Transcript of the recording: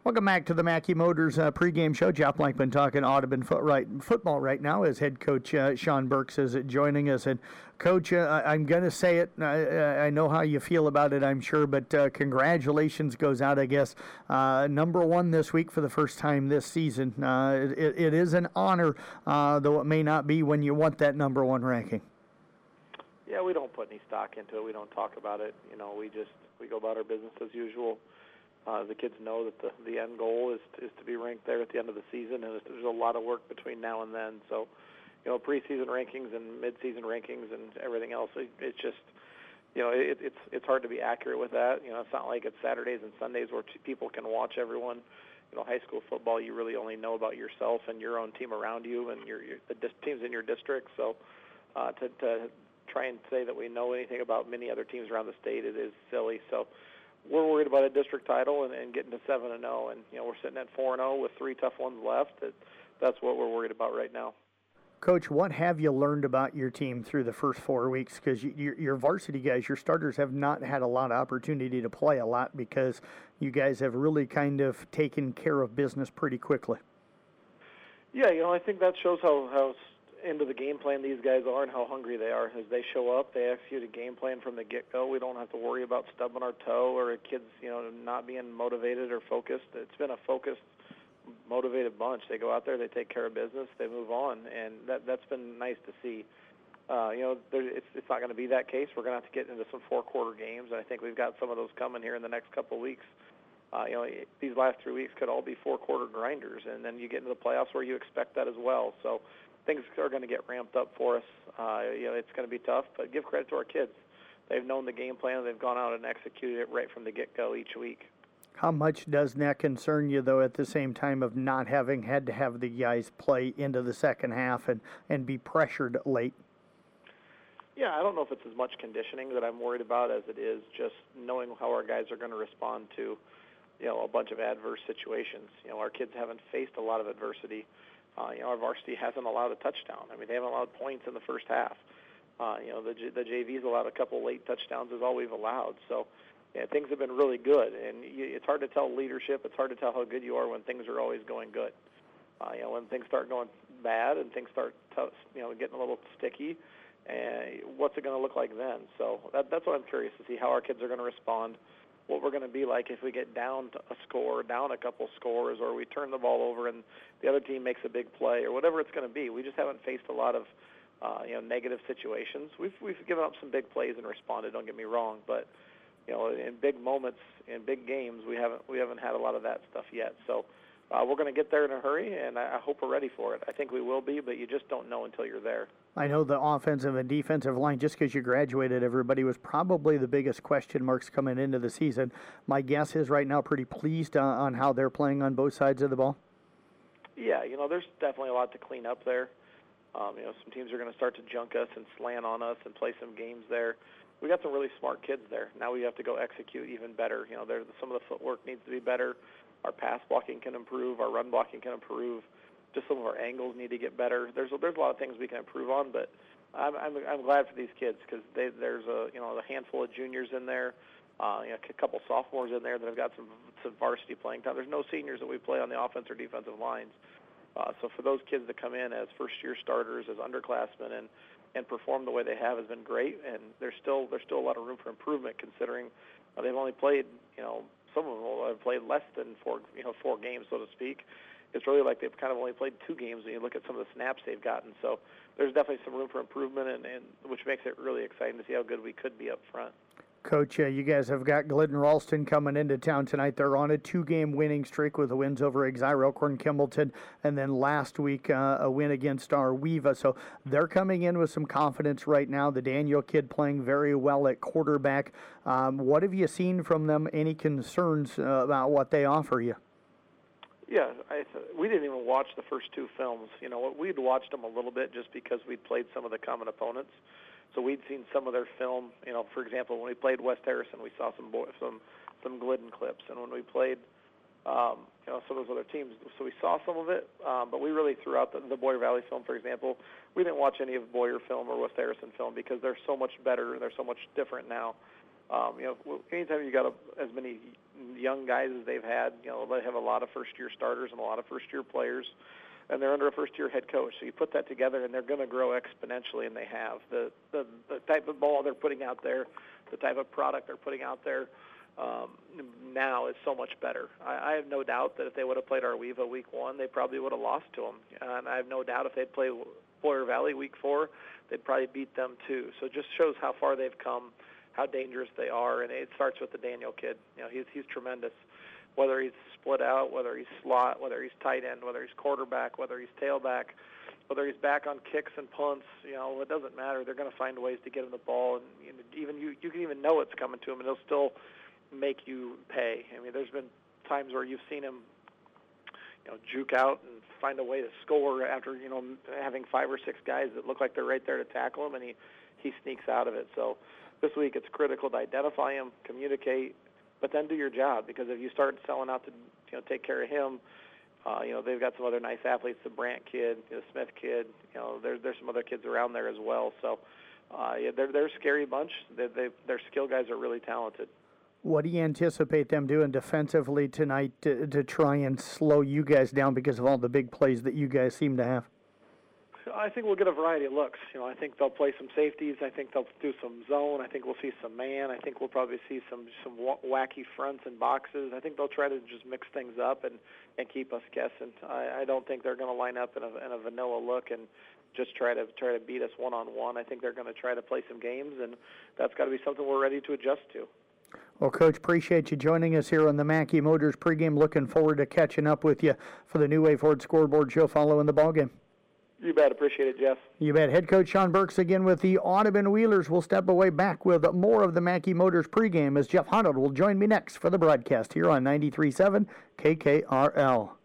Welcome back to the Mackey Motors pregame show. Jeff Blankman talking Audubon football right now as head coach Sean Burks is joining us. And, Coach, I'm going to say it. I know how you feel about it, I'm sure, but congratulations goes out, I guess. Number one this week for the first time this season. It is an honor, though it may not be when you want that number one ranking. Yeah, we don't put any stock into it. We don't talk about it. We go about our business as usual. The kids know that the end goal is to be ranked there at the end of the season, and there's a lot of work between now and then. So, preseason rankings and midseason rankings and everything else, it's just, it's hard to be accurate with that. It's not like it's Saturdays and Sundays where people can watch everyone. High school football, you really only know about yourself and your own team around you and the teams in your district. So, to try and say that we know anything about many other teams around the state, it is silly. So. We're worried about a district title and getting to 7-0, and we're sitting at 4-0 with 3 tough ones left. That's what we're worried about right now. Coach, what have you learned about your team through the first 4 weeks? Because your varsity guys, your starters, have not had a lot of opportunity to play a lot because you guys have really kind of taken care of business pretty quickly. Yeah, I think that shows how into the game plan these guys are and how hungry they are. As they show up, they execute a game plan from the get-go. We don't have to worry about stubbing our toe or kids, not being motivated or focused. It's been a focused, motivated bunch. They go out there, they take care of business, they move on, and that's been nice to see. It's not going to be that case. We're going to have to get into some 4-quarter games, and I think we've got some of those coming here in the next couple of weeks. These last 3 weeks could all be 4-quarter grinders, and then you get into the playoffs where you expect that as well. So things are going to get ramped up for us. It's going to be tough, but give credit to our kids. They've known the game plan. They've gone out and executed it right from the get-go each week. How much does that concern you, though, at the same time of not having had to have the guys play into the second half and be pressured late? Yeah, I don't know if it's as much conditioning that I'm worried about as it is just knowing how our guys are going to respond to, a bunch of adverse situations. Our kids haven't faced a lot of adversity. Our varsity hasn't allowed a touchdown. I mean, they haven't allowed points in the first half. The JV's allowed a couple late touchdowns is all we've allowed. So things have been really good. And it's hard to tell leadership. It's hard to tell how good you are when things are always going good. When things start going bad and things start getting a little sticky, what's it going to look like then? So that's what I'm curious to see, how our kids are going to respond, what we're going to be like if we get down a score, down a couple scores, or we turn the ball over and the other team makes a big play, or whatever it's going to be. We just haven't faced a lot of negative situations. We've given up some big plays and responded. Don't get me wrong, but in big moments, in big games, we haven't had a lot of that stuff yet. So we're going to get there in a hurry, and I hope we're ready for it. I think we will be, but you just don't know until you're there. I know the offensive and defensive line, just because you graduated, everybody, was probably the biggest question marks coming into the season. My guess is right now pretty pleased on how they're playing on both sides of the ball. Yeah, there's definitely a lot to clean up there. Some teams are going to start to junk us and slant on us and play some games there. We got some really smart kids there. Now we have to go execute even better. Some of the footwork needs to be better. Our pass blocking can improve. Our run blocking can improve. Just some of our angles need to get better. There's a lot of things we can improve on, but I'm glad for these kids because there's a handful of juniors in there, a couple sophomores in there that have got some varsity playing time. There's no seniors that we play on the offense or defensive lines. So for those kids that come in as first-year starters, as underclassmen, and perform the way they have has been great. And there's still a lot of room for improvement considering they've only played, some of them have played less than four games, so to speak. It's really like they've kind of only played 2 games when you look at some of the snaps they've gotten. So there's definitely some room for improvement, and which makes it really exciting to see how good we could be up front. Coach, you guys have got Glidden Ralston coming into town tonight. They're on a 2-game winning streak with the wins over Exire, Elkhorn, Kimballton, and then last week a win against our Weeva. So they're coming in with some confidence right now. The Daniel kid playing very well at quarterback. What have you seen from them? Any concerns about what they offer you? Yeah, we didn't even watch the first 2 films. We'd watched them a little bit just because we'd played some of the common opponents. So we'd seen some of their film. For example, when we played West Harrison, we saw some Glidden clips, and when we played some of those other teams, so we saw some of it. But we really threw out the Boyer Valley film, for example. We didn't watch any of Boyer film or West Harrison film because they're so much better and they're so much different now. Anytime you got as many young guys as they've had. They have a lot of first-year starters and a lot of first-year players, and they're under a first-year head coach. So you put that together, and they're going to grow exponentially, and they have. The type of ball they're putting out there, the type of product they're putting out there now is so much better. I have no doubt that if they would have played Arweva week 1, they probably would have lost to them. And I have no doubt if they'd played Boyer Valley week 4, they'd probably beat them too. So it just shows how far they've come, how dangerous they are, and it starts with the Daniel kid. He's tremendous. Whether he's split out, whether he's slot, whether he's tight end, whether he's quarterback, whether he's tailback, whether he's back on kicks and punts, it doesn't matter. They're going to find ways to get him the ball, and even you can even know it's coming to him, and he'll still make you pay. I mean, there's been times where you've seen him, juke out and find a way to score after, having 5 or 6 guys that look like they're right there to tackle him, and he sneaks out of it. So this week it's critical to identify him, communicate, but then do your job, because if you start selling out to, take care of him, they've got some other nice athletes, the Brandt kid, the Smith kid, there's some other kids around there as well. So they're a scary bunch. Their skill guys are really talented. What do you anticipate them doing defensively tonight to try and slow you guys down because of all the big plays that you guys seem to have? I think we'll get a variety of looks. I think they'll play some safeties. I think they'll do some zone. I think we'll see some man. I think we'll probably see some wacky fronts and boxes. I think they'll try to just mix things up and keep us guessing. I don't think they're going to line up in a vanilla look and just try to beat us one-on-one. I think they're going to try to play some games, and that's got to be something we're ready to adjust to. Well, Coach, appreciate you joining us here on the Mackey Motors pregame. Looking forward to catching up with you for the New Way Ford Scoreboard Show following the ballgame. You bet. Appreciate it, Jeff. You bet. Head coach Sean Burks again with the Audubon Wheelers. We'll step away back with more of the Mackey Motors pregame as Jeff Honnold will join me next for the broadcast here on 93.7 KKRL.